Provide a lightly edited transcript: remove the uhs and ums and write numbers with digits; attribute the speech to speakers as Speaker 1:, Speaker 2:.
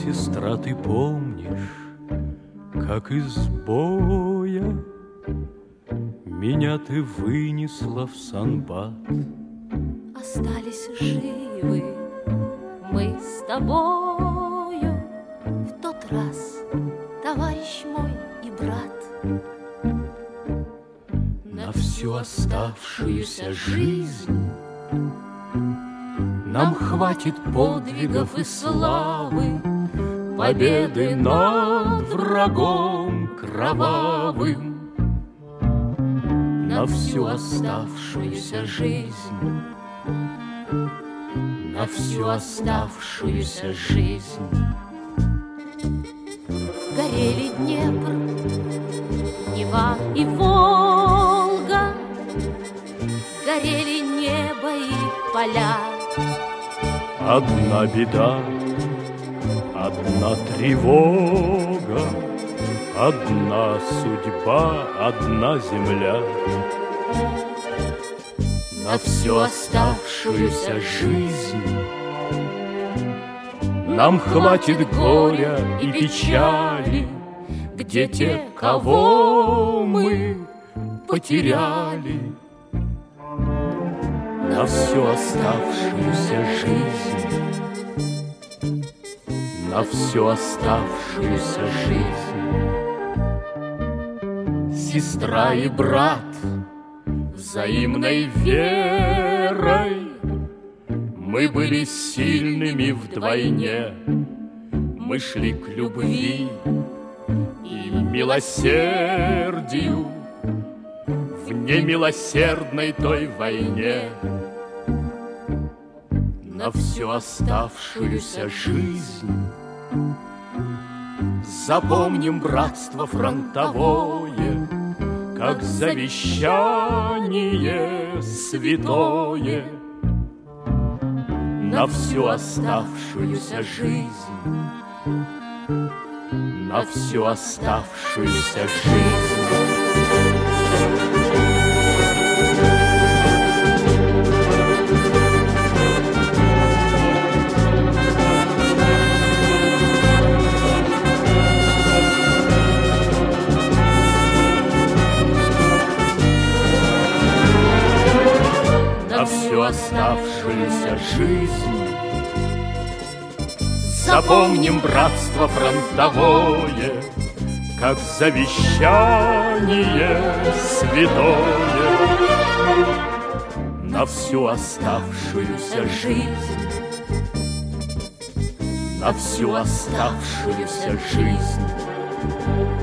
Speaker 1: сестра, ты помнишь, как из боя меня ты вынесла в Санбат?
Speaker 2: Остались живы мы с тобою в тот раз, товарищ мой и брат.
Speaker 1: На всю оставшуюся жизнь нам хватит подвигов и славы, победы над врагом кровавым. На всю оставшуюся жизнь, на всю оставшуюся жизнь.
Speaker 2: Горели Днепр, Нева и Волга, горели небо и поля.
Speaker 1: Одна беда, одна тревога, одна судьба, одна земля. На всю оставшуюся жизнь нам хватит горя и печали, где те, кого мы потеряли. На всю оставшуюся жизнь, на всю оставшуюся жизнь. Сестра и брат, взаимной верой мы были сильными вдвойне. Мы шли к любви и милосердию в немилосердной той войне. На всю оставшуюся жизнь запомним братство фронтовое, как завещание святое. На всю оставшуюся жизнь, на всю оставшуюся жизнь. На всю оставшуюся жизнь запомним братство фронтовое, как завещание святое. На всю оставшуюся жизнь, на всю оставшуюся жизнь.